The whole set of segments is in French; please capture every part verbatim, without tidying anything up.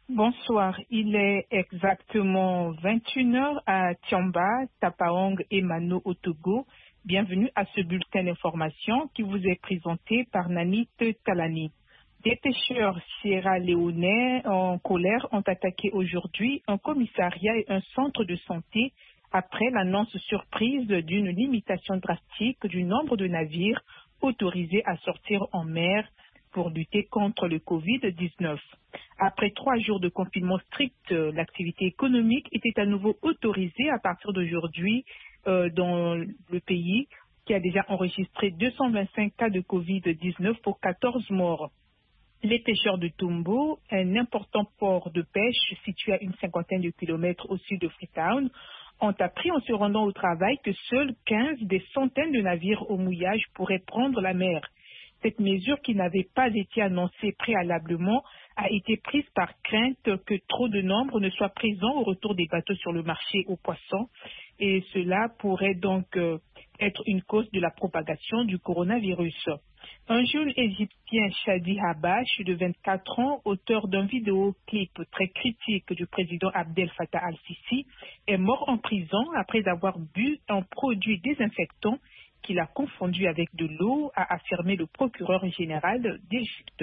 Bonsoir, il est exactement vingt et une heures à Tiamba, Tapaong et Mano au Togo. Bienvenue à ce bulletin d'information qui vous est présenté par Nanit Talani. Des pêcheurs sierra-léonais en colère ont attaqué aujourd'hui un commissariat et un centre de santé après l'annonce surprise d'une limitation drastique du nombre de navires autorisés à sortir en mer pour lutter contre le covid dix-neuf. Après trois jours de confinement strict, l'activité économique était à nouveau autorisée à partir d'aujourd'hui euh, dans le pays qui a déjà enregistré deux cent vingt-cinq cas de covid dix-neuf pour quatorze morts. Les pêcheurs de Tombo, un important port de pêche situé à une cinquantaine de kilomètres au sud de Freetown, ont appris en se rendant au travail que seuls quinze des centaines de navires au mouillage pourraient prendre la mer. Cette mesure, qui n'avait pas été annoncée préalablement, a été prise par crainte que trop de nombre ne soient présents au retour des bateaux sur le marché aux poissons, et cela pourrait donc euh, être une cause de la propagation du coronavirus. Un jeune égyptien, Shadi Habash, de vingt-quatre ans, auteur d'un vidéoclip très critique du président Abdel Fattah al-Sisi, est mort en prison après avoir bu un produit désinfectant qu'il a confondu avec de l'eau, a affirmé le procureur général d'Égypte.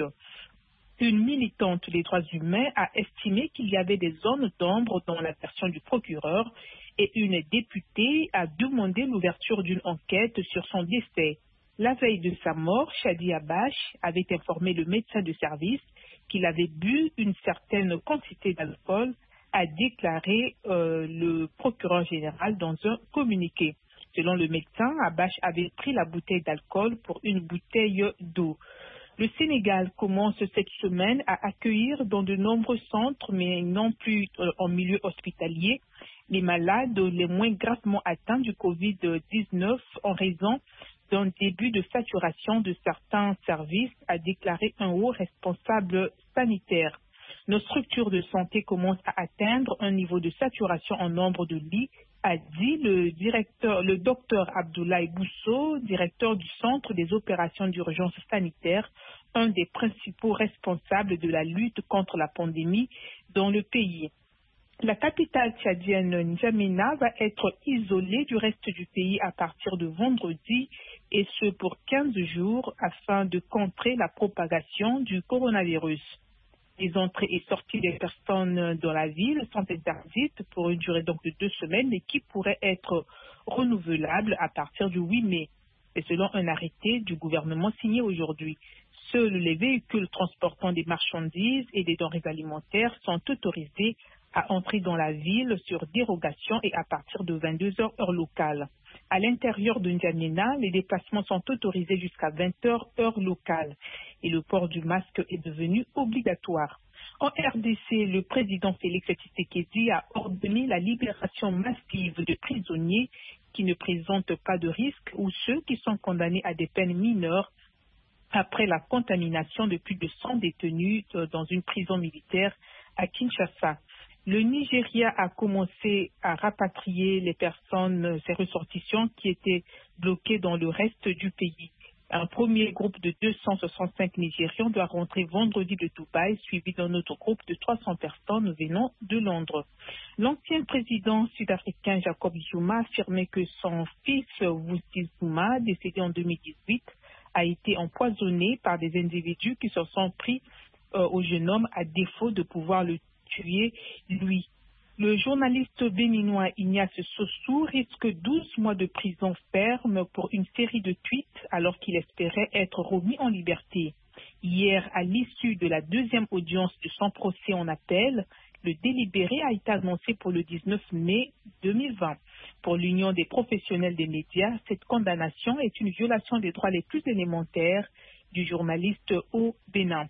Une militante des droits humains a estimé qu'il y avait des zones d'ombre dans la version du procureur et une députée a demandé l'ouverture d'une enquête sur son décès. La veille de sa mort, Shadi Habash avait informé le médecin de service qu'il avait bu une certaine quantité d'alcool, a déclaré euh, le procureur général dans un communiqué. Selon le médecin, Habash avait pris la bouteille d'alcool pour une bouteille d'eau. Le Sénégal commence cette semaine à accueillir dans de nombreux centres, mais non plus euh, en milieu hospitalier, les malades les moins gravement atteints du covid dix-neuf en raison d'un début de saturation de certains services, a déclaré un haut responsable sanitaire. Nos structures de santé commencent à atteindre un niveau de saturation en nombre de lits, a dit le directeur, le docteur Abdoulaye Bousso, directeur du Centre des opérations d'urgence sanitaire, un des principaux responsables de la lutte contre la pandémie dans le pays. La capitale tchadienne N'Djamena va être isolée du reste du pays à partir de vendredi, et ce pour quinze jours afin de contrer la propagation du coronavirus. Les entrées et sorties des personnes dans la ville sont interdites pour une durée donc de deux semaines, mais qui pourrait être renouvelable à partir du huit mai. Et selon un arrêté du gouvernement signé aujourd'hui, seuls les véhicules transportant des marchandises et des denrées alimentaires sont autorisés à entrer dans la ville sur dérogation et à partir de vingt-deux heures heure locale. À l'intérieur de N'Djamena, les déplacements sont autorisés jusqu'à vingt heures heure locale et le port du masque est devenu obligatoire. En R D C, le président Félix Tshisekedi a ordonné la libération massive de prisonniers qui ne présentent pas de risque ou ceux qui sont condamnés à des peines mineures après la contamination de plus de cent détenus dans une prison militaire à Kinshasa. Le Nigeria a commencé à rapatrier les personnes, ses ressortissants qui étaient bloqués dans le reste du pays. Un premier groupe de deux cent soixante-cinq Nigérians doit rentrer vendredi de Dubaï, suivi d'un autre groupe de trois cents personnes venant de Londres. L'ancien président sud-africain Jacob Zuma affirmait que son fils Vusi Zuma, décédé en deux mille dix-huit, a été empoisonné par des individus qui se sont pris euh, au jeune homme à défaut de pouvoir le tuer lui. Le journaliste béninois Ignace Sossou risque douze mois de prison ferme pour une série de tweets alors qu'il espérait être remis en liberté. Hier, à l'issue de la deuxième audience de son procès en appel, le délibéré a été annoncé pour le dix-neuf mai deux mille vingt. Pour l'Union des professionnels des médias, cette condamnation est une violation des droits les plus élémentaires du journaliste au Bénin.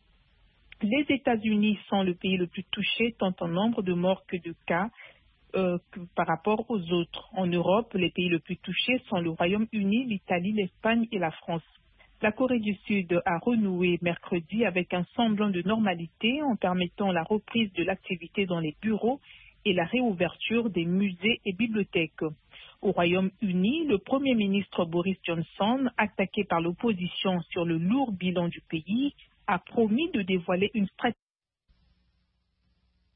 Les États-Unis sont le pays le plus touché tant en nombre de morts que de cas euh, que par rapport aux autres. En Europe, les pays les plus touchés sont le Royaume-Uni, l'Italie, l'Espagne et la France. La Corée du Sud a renoué mercredi avec un semblant de normalité en permettant la reprise de l'activité dans les bureaux et la réouverture des musées et bibliothèques. Au Royaume-Uni, le Premier ministre Boris Johnson, attaqué par l'opposition sur le lourd bilan du pays, a promis de dévoiler une stratégie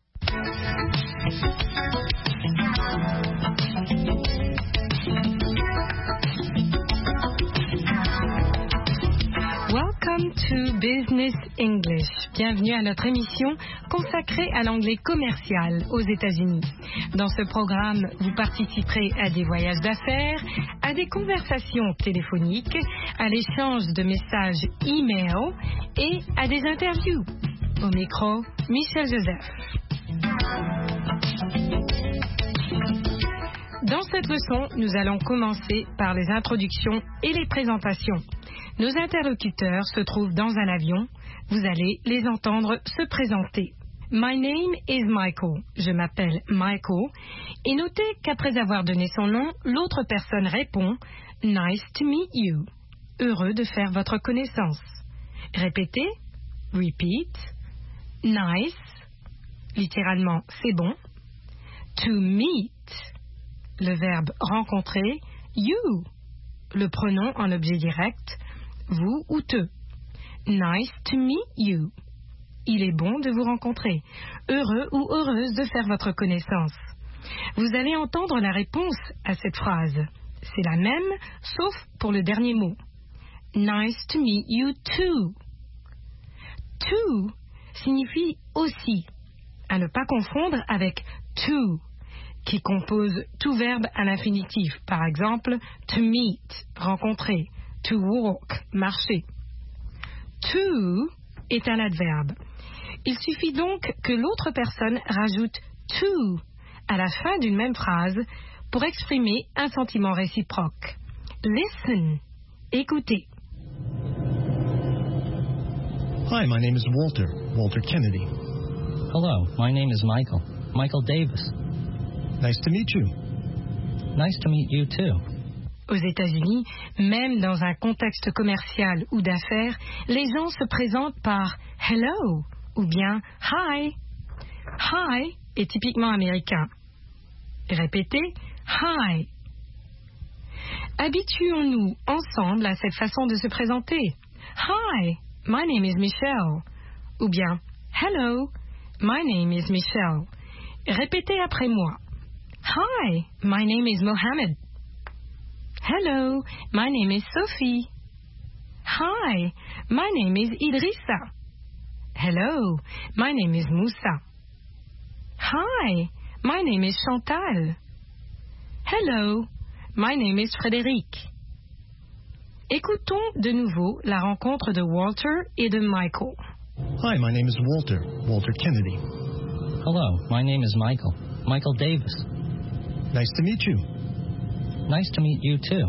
Welcome to Business English. Bienvenue à notre émission consacrée à l'anglais commercial aux États-Unis. Dans ce programme, vous participerez à des voyages d'affaires, à des conversations téléphoniques, à l'échange de messages e-mail et à des interviews. Au micro, Michel Joseph. Dans cette leçon, nous allons commencer par les introductions et les présentations. Nos interlocuteurs se trouvent dans un avion. Vous allez les entendre se présenter. My name is Michael. Je m'appelle Michael. Et notez qu'après avoir donné son nom, l'autre personne répond « Nice to meet you ». Heureux de faire votre connaissance. Répétez. Repeat. Nice. Littéralement, c'est bon. To meet. Le verbe rencontrer. You. Le pronom en objet direct. Vous ou te. Nice to meet you. Il est bon de vous rencontrer. Heureux ou heureuse de faire votre connaissance. Vous allez entendre la réponse à cette phrase. C'est la même, sauf pour le dernier mot. Nice to meet you too. To signifie aussi, à ne pas confondre avec to, qui compose tout verbe à l'infinitif. Par exemple, to meet, rencontrer. To walk, marcher. To est un adverbe. Il suffit donc que l'autre personne rajoute to à la fin d'une même phrase pour exprimer un sentiment réciproque. Listen, écoutez. Hi, my name is Walter, Walter Kennedy. Hello, my name is Michael, Michael Davis. Nice to meet you. Nice to meet you too. Aux États-Unis, même dans un contexte commercial ou d'affaires, les gens se présentent par « hello » ou bien « hi ». « Hi » est typiquement américain. Répétez « hi ». Habituons-nous ensemble à cette façon de se présenter. « Hi, my name is Michelle » ou bien « hello, my name is Michelle ». Répétez après moi. « Hi, my name is Mohammed ». Hello, my name is Sophie. Hi, my name is Idrissa. Hello, my name is Moussa. Hi, my name is Chantal. Hello, my name is Frédéric. Écoutons de nouveau la rencontre de Walter et de Michael. Hi, my name is Walter, Walter Kennedy. Hello, my name is Michael, Michael Davis. Nice to meet you. Nice to meet you too.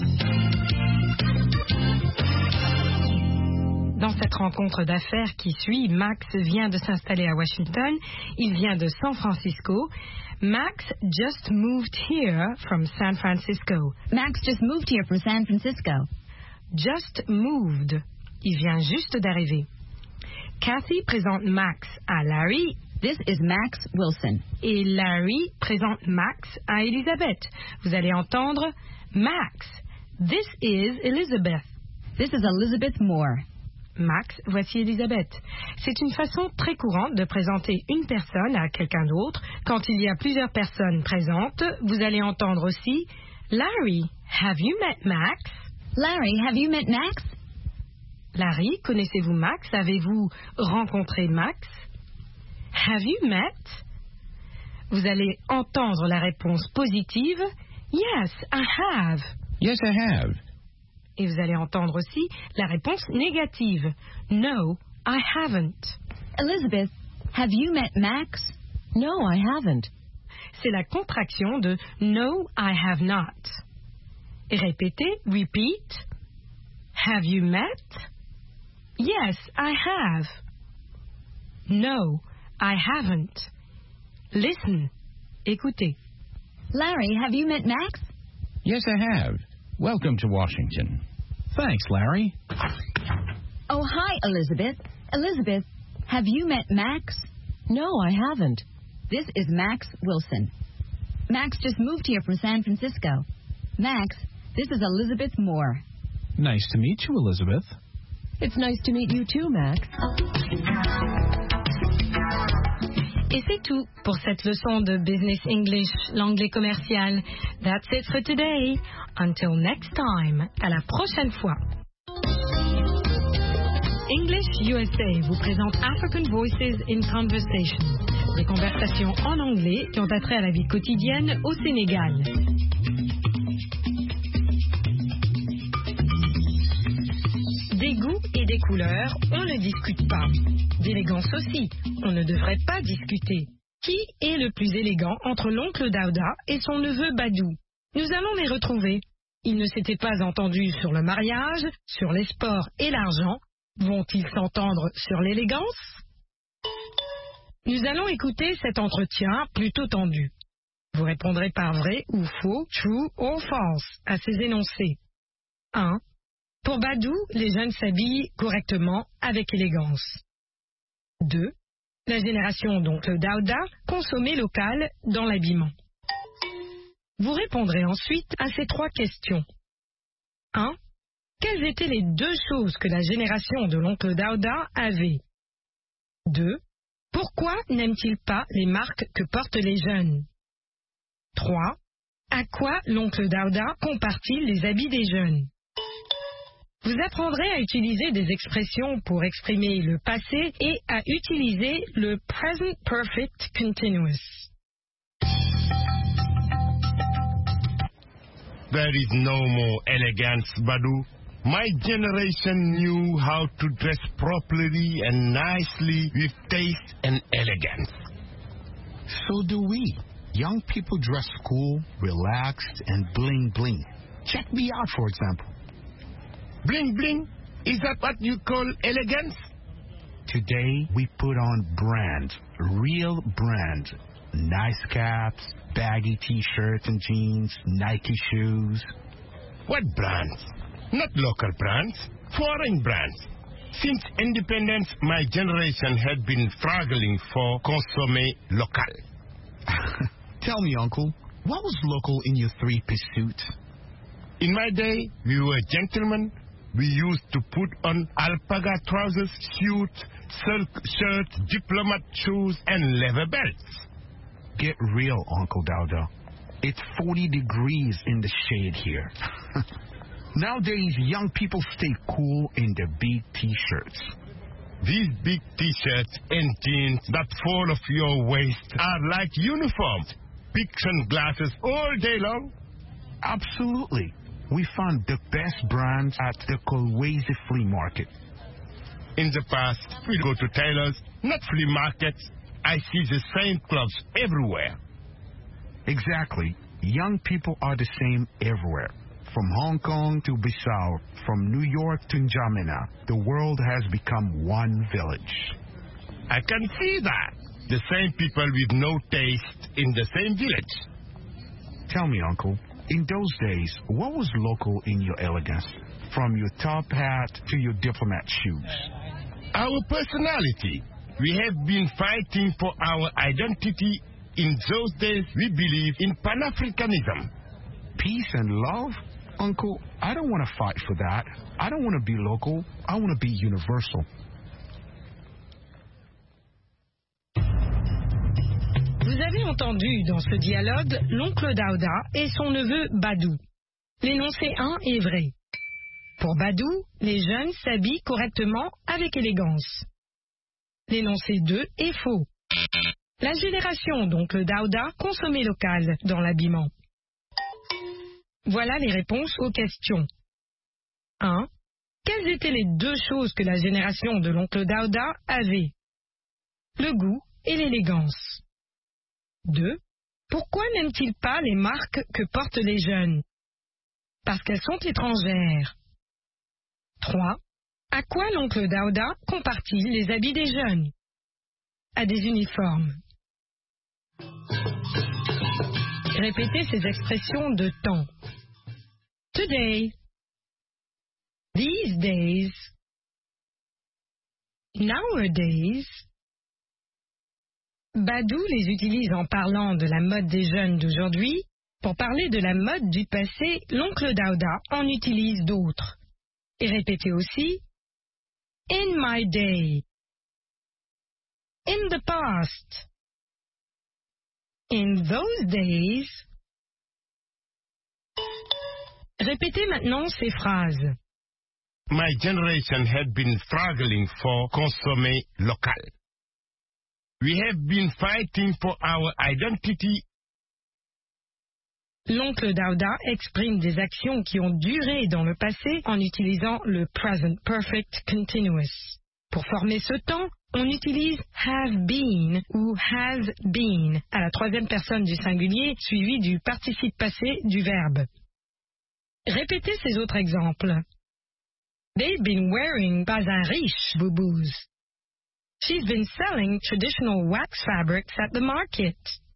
Dans cette rencontre d'affaires qui suit, Max vient de s'installer à Washington. Il vient de San Francisco. Max just moved here from San Francisco. Max just moved here from San Francisco. Just moved. Il vient juste d'arriver. Kathy présente Max à Larry. This is Max Wilson. Et Larry présente Max à Elizabeth. Vous allez entendre Max. This is Elizabeth. This is Elizabeth Moore. Max, voici Elizabeth. C'est une façon très courante de présenter une personne à quelqu'un d'autre. Quand il y a plusieurs personnes présentes, vous allez entendre aussi Larry, have you met Max? Larry, have you met Max? Larry, connaissez-vous Max? Avez-vous rencontré Max? Have you met? Vous allez entendre la réponse positive. Yes, I have. Yes, I have. Et vous allez entendre aussi la réponse négative. No, I haven't. Elizabeth, have you met Max? No, I haven't. C'est la contraction de No, I have not. Et répétez, repeat. Have you met? Yes, I have. No, I haven't. Listen. Écoutez. Larry, have you met Max? Yes, I have. Welcome to Washington. Thanks, Larry. Oh, hi, Elizabeth. Elizabeth, have you met Max? No, I haven't. This is Max Wilson. Max just moved here from San Francisco. Max, this is Elizabeth Moore. Nice to meet you, Elizabeth. It's nice to meet you too, Max. Et c'est tout pour cette leçon de Business English, l'anglais commercial. That's it for today. Until next time. À la prochaine fois. English U S A vous présente African Voices in Conversation. Des conversations en anglais qui ont attrait à la vie quotidienne au Sénégal. Des goûts et des couleurs, on ne discute pas. D'élégance aussi, on ne devrait pas discuter. Qui est le plus élégant entre l'oncle Daouda et son neveu Badou? Nous allons les retrouver. Ils ne s'étaient pas entendus sur le mariage, sur les sports et l'argent. Vont-ils s'entendre sur l'élégance? Nous allons écouter cet entretien plutôt tendu. Vous répondrez par vrai ou faux, true or false, à ces énoncés. un. Pour Badou, les jeunes s'habillent correctement avec élégance. deux. La génération d'oncle Daouda consommait local dans l'habillement. Vous répondrez ensuite à ces trois questions. un. Quelles étaient les deux choses que la génération de l'oncle Daouda avait? deux. Pourquoi n'aime-t-il pas les marques que portent les jeunes? trois. À quoi l'oncle Daouda compare-t-il les habits des jeunes? Vous apprendrez à utiliser des expressions pour exprimer le passé et à utiliser le Present Perfect Continuous. There is no more elegance, Badou. My generation knew how to dress properly and nicely with taste and elegance. So do we. Young people dress cool, relaxed, and bling bling. Check me out, for example. Bling bling? Is that what you call elegance? Today, we put on brands, real brands. Nice caps, baggy t-shirts and jeans, Nike shoes. What brands? Not local brands, foreign brands. Since independence, my generation had been struggling for consommer local. Tell me, Uncle, what was local in your three-piece suit? In my day, we were gentlemen. We used to put on alpaca trousers, suits, silk shirts, diplomat shoes, and leather belts. Get real, Uncle Daouda. It's forty degrees in the shade here. Nowadays, young people stay cool in their big T-shirts. These big T-shirts and jeans that fall off your waist are like uniforms. Big sunglasses all day long. Absolutely. We found the best brands at the Kolwezi Flea Market. In the past, we go to tailors, not flea markets. I see the same clothes everywhere. Exactly. Young people are the same everywhere. From Hong Kong to Bissau, from New York to N'Djamena, the world has become one village. I can see that. The same people with no taste in the same village. Tell me, Uncle, in those days, what was local in your elegance? From your top hat to your diplomat shoes. Our personality. We have been fighting for our identity. In those days, we believe in Pan-Africanism. Peace and love? Uncle, I don't want to fight for that. I don't want to be local. I want to be universal. Vous avez entendu dans ce dialogue l'oncle Daouda et son neveu Badou. L'énoncé un est vrai. Pour Badou, les jeunes s'habillent correctement avec élégance. L'énoncé deux est faux. La génération d'oncle Daouda consommait local dans l'habillement. Voilà les réponses aux questions. un. Quelles étaient les deux choses que la génération de l'oncle Daouda avait? Le goût et l'élégance. deux. Pourquoi n'aiment-ils pas les marques que portent les jeunes? Parce qu'elles sont étrangères. trois. À quoi l'oncle Daouda compare-t-il les habits des jeunes? À des uniformes. Répétez ces expressions de temps. Today, these days, nowadays. Badou les utilise en parlant de la mode des jeunes d'aujourd'hui. Pour parler de la mode du passé, l'oncle Daouda en utilise d'autres. Et répétez aussi, in my day, in the past. in those days. Répétez maintenant ces phrases. My generation had been struggling for consommer local. We have been fighting for our identity. L'oncle Daouda exprime des actions qui ont duré dans le passé en utilisant le present perfect continuous. Pour former ce temps, on utilise have been ou has been à la troisième personne du singulier suivi du participe passé du verbe. Répétez ces autres exemples. They've been wearing pas un riche boubouse. She's been selling traditional wax fabrics at the market.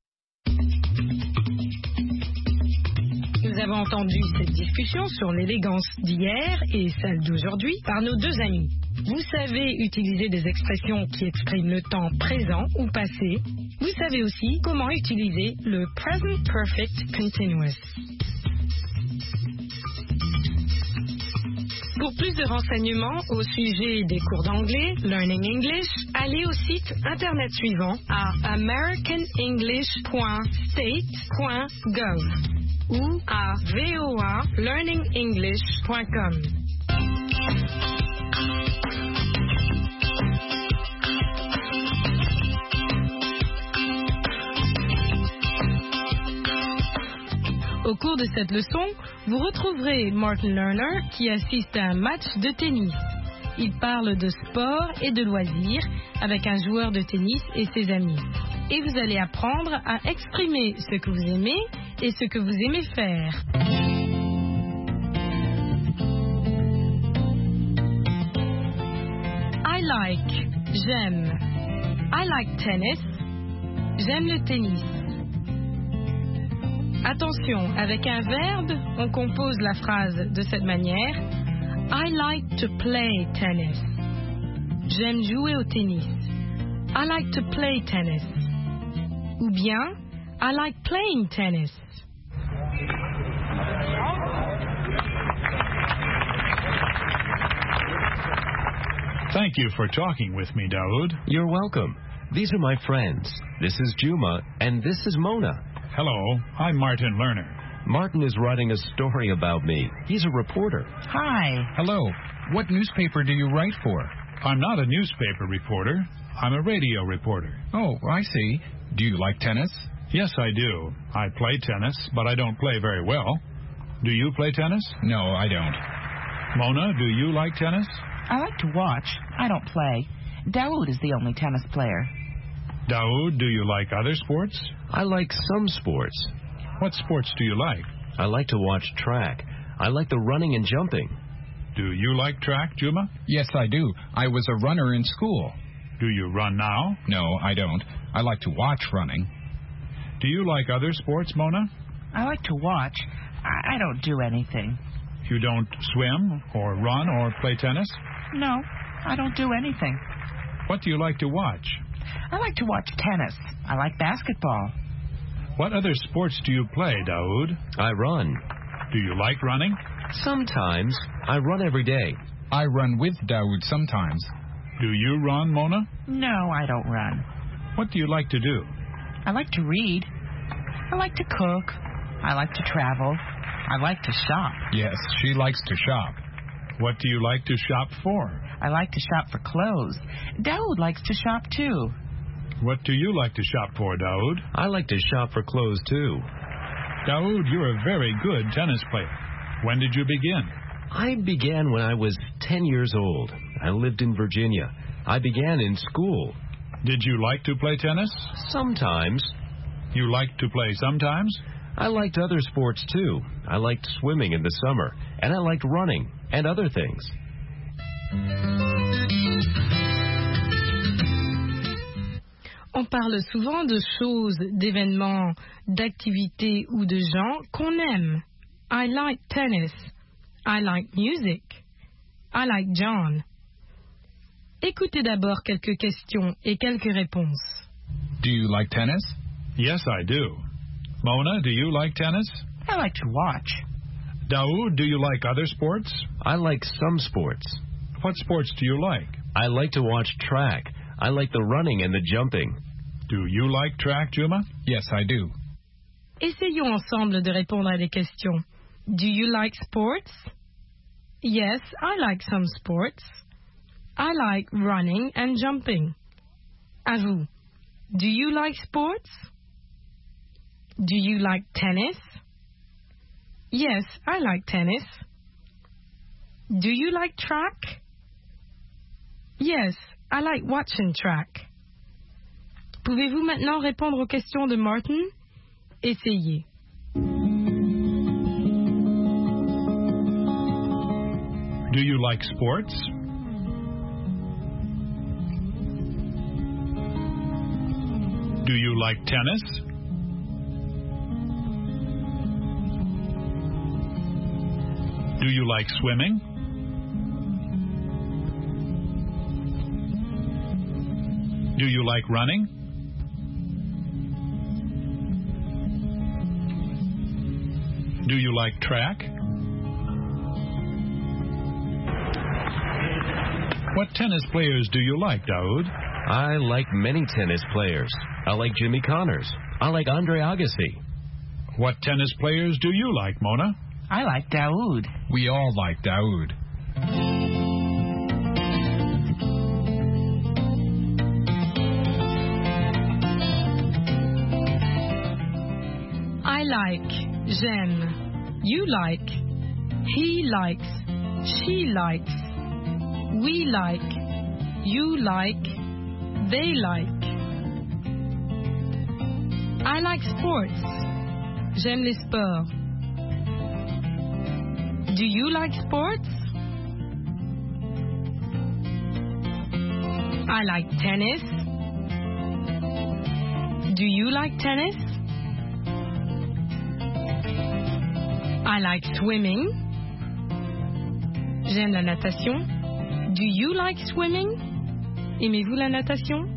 Nous avons entendu cette discussion sur l'élégance d'hier et celle d'aujourd'hui par nos deux amis. Vous savez utiliser des expressions qui expriment le temps présent ou passé. Vous savez aussi comment utiliser le present perfect continuous. Pour plus de renseignements au sujet des cours d'anglais, Learning English, allez au site internet suivant à american english point state point gov ou à v o a learning english point com. Au cours de cette leçon, vous retrouverez Martin Lerner qui assiste à un match de tennis. Il parle de sport et de loisirs avec un joueur de tennis et ses amis. Et vous allez apprendre à exprimer ce que vous aimez et ce que vous aimez faire. I like, j'aime. I like tennis, j'aime le tennis. Attention, avec un verbe, on compose la phrase de cette manière. I like to play tennis. J'aime jouer au tennis. I like to play tennis. Ou bien, I like playing tennis. Thank you for talking with me, Daoud. You're welcome. These are my friends. This is Juma, and this is Mona. Hello, I'm Martin Lerner. Martin is writing a story about me. He's a reporter. Hi. Hello. What newspaper do you write for? I'm not a newspaper reporter. I'm a radio reporter. Oh, I see. Do you like tennis? Yes, I do. I play tennis, but I don't play very well. Do you play tennis? No, I don't. Mona, do you like tennis? I like to watch. I don't play. Daoud is the only tennis player. Daoud, do you like other sports? I like some sports. What sports do you like? I like to watch track. I like the running and jumping. Do you like track, Juma? Yes, I do. I was a runner in school. Do you run now? No, I don't. I like to watch running. Do you like other sports, Mona? I like to watch. I, I don't do anything. You don't swim or run or play tennis? No, I don't do anything. What do you like to watch? I like to watch tennis. I like basketball. What other sports do you play, Daoud? I run. Do you like running? Sometimes. I run every day. I run with Daoud sometimes. Do you run, Mona? No, I don't run. What do you like to do? I like to read. I like to cook. I like to travel. I like to shop. Yes, she likes to shop. What do you like to shop for? I like to shop for clothes. Daoud likes to shop too. What do you like to shop for, Daoud? I like to shop for clothes too. Daoud, you're a very good tennis player. When did you begin? I began when I was ten years old. I lived in Virginia. I began in school. Did you like to play tennis? Sometimes. You liked to play sometimes? I liked other sports too. I liked swimming in the summer, and I liked running and other things. On parle souvent de choses, d'événements, d'activités ou de gens qu'on aime. I like tennis. I like music. I like John. Écoutez d'abord quelques questions et quelques réponses. Do you like tennis? Yes, I do. Mona, do you like tennis? I like to watch. Daoud, do you like other sports? I like some sports. What sports do you like? I like to watch track. I like the running and the jumping. Do you like track, Juma? Yes, I do. Essayons ensemble de répondre à des questions. Do you like sports? Yes, I like some sports. I like running and jumping. À vous. Do you like sports? Do you like tennis? Yes, I like tennis. Do you like track? Yes, I like watching track. Pouvez-vous maintenant répondre aux questions de Martin? Essayez. Do you like sports? Do you like tennis? Do you like swimming? Do you like running? Do you like track? What tennis players do you like, Daoud? I like many tennis players. I like Jimmy Connors. I like Andre Agassi. What tennis players do you like, Mona? I like Daoud. We all like Daoud. I like, j'aime, you like, he likes, she likes, we like, you like, they like. I like sports. J'aime les sports. Do you like sports? I like tennis. Do you like tennis? I like swimming. J'aime la natation. Do you like swimming? Aimez-vous la natation?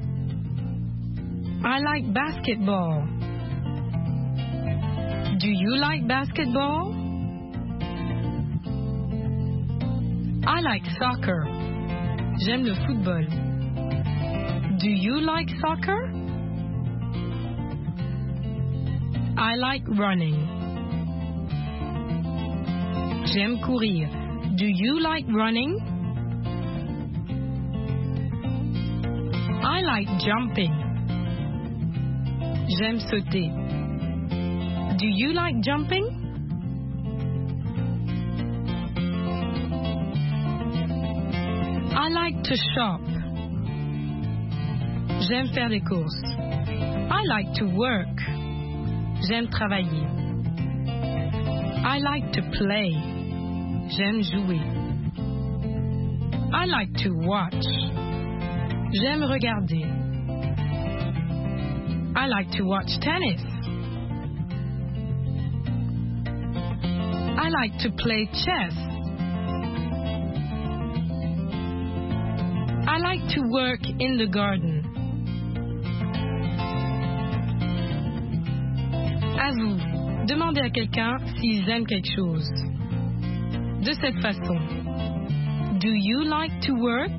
I like basketball. Do you like basketball? I like soccer. J'aime le football. Do you like soccer? I like running. J'aime courir. Do you like running? I like jumping. J'aime sauter. Do you like jumping? I like to shop. J'aime faire des courses. I like to work. J'aime travailler. I like to play. J'aime jouer. I like to watch. J'aime regarder. I like to watch tennis. I like to play chess. I like to work in the garden. À vous, demandez à quelqu'un s'ils aiment quelque chose. De cette façon. Do you like to work?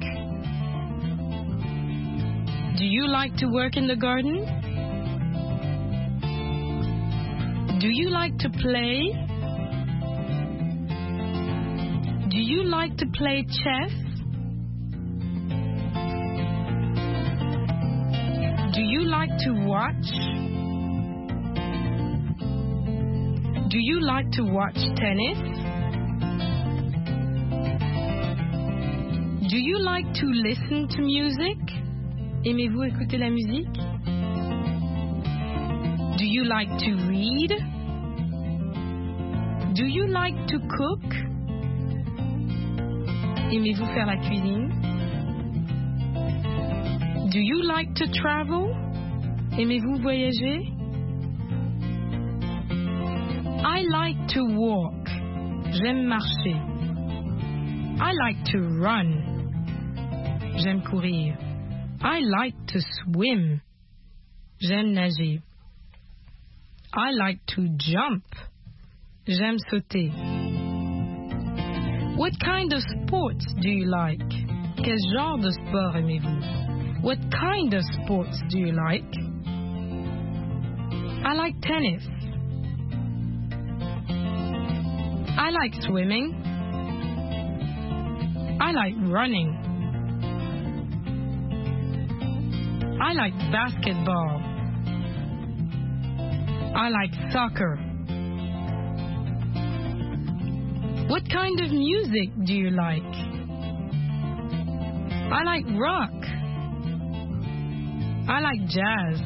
Do you like to work in the garden? Do you like to play? Do you like to play chess? Do you like to watch? Do you like to watch tennis? Do you like to listen to music? Aimez-vous écouter la musique? Do you like to read? Do you like to cook? Aimez-vous faire la cuisine? Do you like to travel? Aimez-vous voyager? I like to walk. J'aime marcher. I like to run. J'aime courir. I like to swim. J'aime nager. I like to jump. J'aime sauter. What kind of sports do you like? Quel genre de sport aimez-vous? What kind of sports do you like? I like tennis. I like swimming. I like running. I like basketball. I like soccer. What kind of music do you like? I like rock. I like jazz.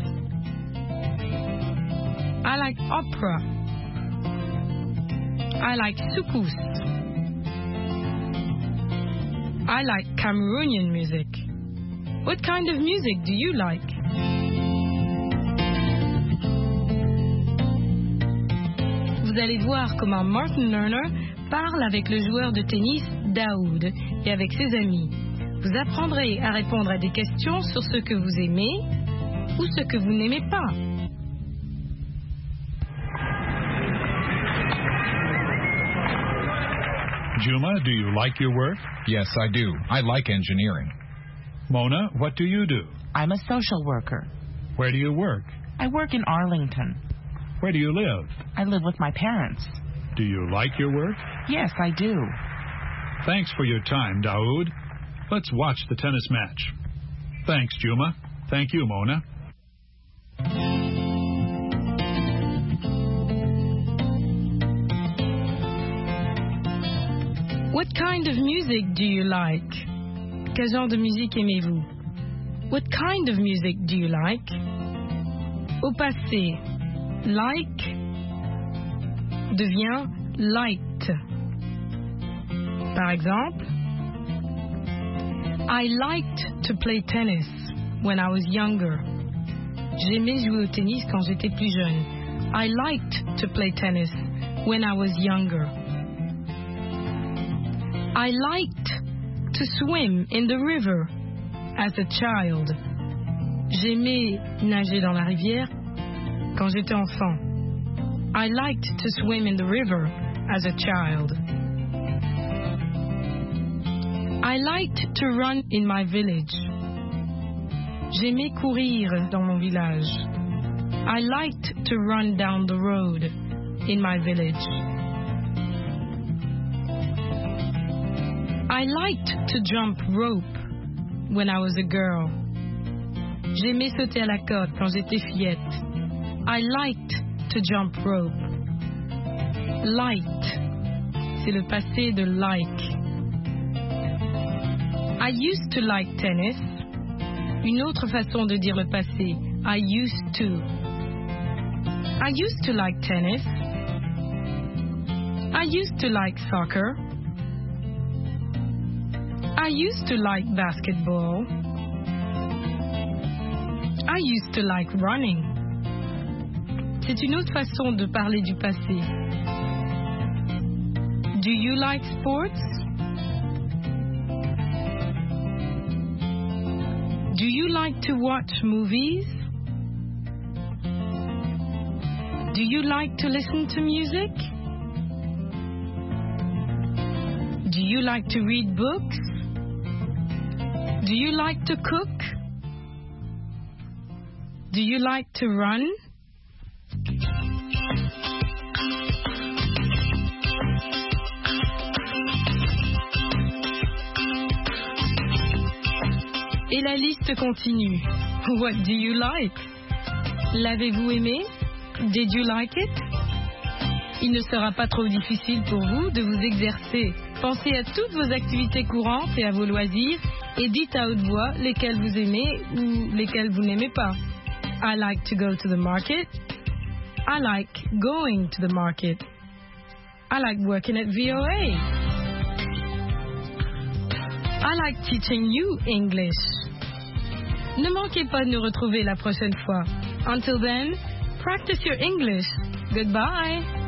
I like opera. I like soukous. I like Cameroonian music. What kind of music do you like? Vous allez voir comment Martin Lerner parle avec le joueur de tennis Daoud et avec ses amis. Vous apprendrez à répondre à des questions sur ce que vous aimez ou ce que vous n'aimez pas. Juma, do you like your work? Yes, I do. I like engineering. Mona, what do you do? I'm a social worker. Where do you work? I work in Arlington. Where do you live? I live with my parents. Do you like your work? Yes, I do. Thanks for your time, Daoud. Let's watch the tennis match. Thanks, Juma. Thank you, Mona. What kind of music do you like? Quel genre de musique aimez-vous? What kind of music do you like? Au passé, like devient liked. Par exemple, I liked to play tennis when I was younger. J'aimais jouer au tennis quand j'étais plus jeune. I liked to play tennis when I was younger. I liked to swim in the river as a child. J'aimais nager dans la rivière quand j'étais enfant. I liked to swim in the river as a child. I liked to run in my village. J'aimais courir dans mon village. I liked to run down the road in my village. I liked to jump rope when I was a girl. J'aimais sauter à la corde quand j'étais fillette. I liked to jump rope. Liked, c'est le passé de like. I used to like tennis. Une autre façon de dire le passé. I used to. I used to like tennis. I used to like soccer. I used to like basketball. I used to like running. C'est une autre façon de parler du passé. Do you like sports? Do you like to watch movies? Do you like to listen to music? Do you like to read books? Do you like to cook? Do you like to run? Et la liste continue. What do you like? L'avez-vous aimé? Did you like it? Il ne sera pas trop difficile pour vous de vous exercer. Pensez à toutes vos activités courantes et à vos loisirs et dites à haute voix lesquelles vous aimez ou lesquelles vous n'aimez pas. I like to go to the market. I like going to the market. I like working at V O A. I like teaching you English. Ne manquez pas de nous retrouver la prochaine fois. Until then, practice your English. Goodbye.